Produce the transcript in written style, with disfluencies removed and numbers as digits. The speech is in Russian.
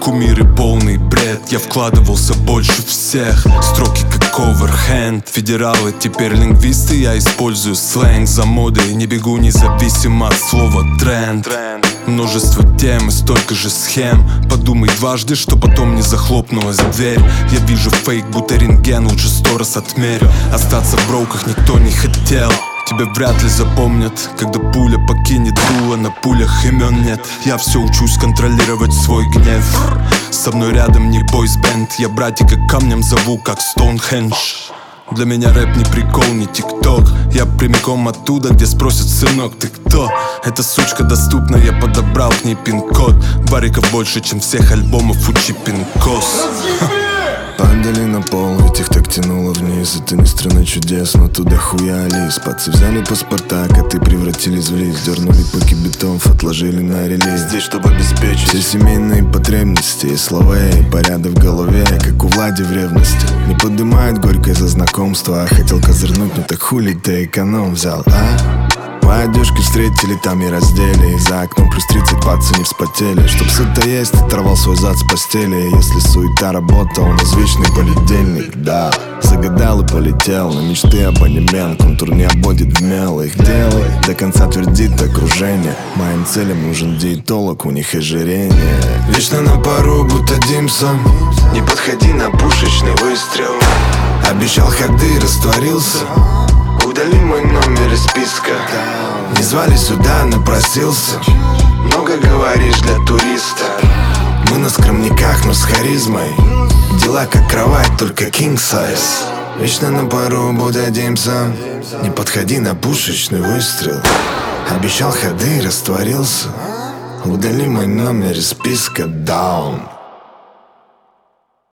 кумиры полный бред. Я вкладывался больше всех, строки как оверхенд. Федералы теперь лингвисты, я использую сленг за модой. Не бегу независимо от слова тренд. Множество тем и столько же схем. Подумай дважды, что потом не захлопнулась дверь. Я вижу фейк, будто рентген, лучше 100 раз отмерю. Остаться в броках никто не хотел. Тебя вряд ли запомнят, когда пуля покинет дуло. На пулях имен нет. Я все учусь контролировать свой гнев. Со мной рядом не бойсбенд. Я братика камнем зову, как Стоунхендж. Для меня рэп не прикол, не тикток. Я прямиком оттуда, где спросят: сынок, ты кто? Эта сучка доступна, я подобрал к ней пин-код. Бариков больше, чем всех альбомов у Чипинкос. Падали на пол, ведь их так тянуло вниз. Это не страна чудес, но туда хуя Алис. Пацы взяли паспорта, коты превратились в лис. Дернули паки битов, отложили на релиз. Здесь, чтобы обеспечить все семейные потребности. И слова, и порядок в голове, как у Влади в ревности. Не поднимает горько за знакомство. Хотел козырнуть, но так хули ты эконом взял, а? По одежке встретили, там и раздели. И за окном плюс 30, пацы не вспотели. Чтоб сыто есть, оторвал свой зад с постели. Если суета работа, у нас вечный понедельник, да. Загадал и полетел, на мечты абонемент. Контур не обводит в мел, их делай. До конца твердит окружение. Моим целям нужен диетолог, у них ожирение. Вечно на пару, будто Димсон. Не подходи на пушечный выстрел. Обещал ходы, растворился. Удали мой номер из списка. Не звали сюда, напросился. Много говоришь для туриста. Мы на скромниках, но с харизмой. Дела как кровать, только king size. Вечно на пару, Будда Димсон. Не подходи на пушечный выстрел. Обещал ходы, растворился. Удали мой номер из списка. Down.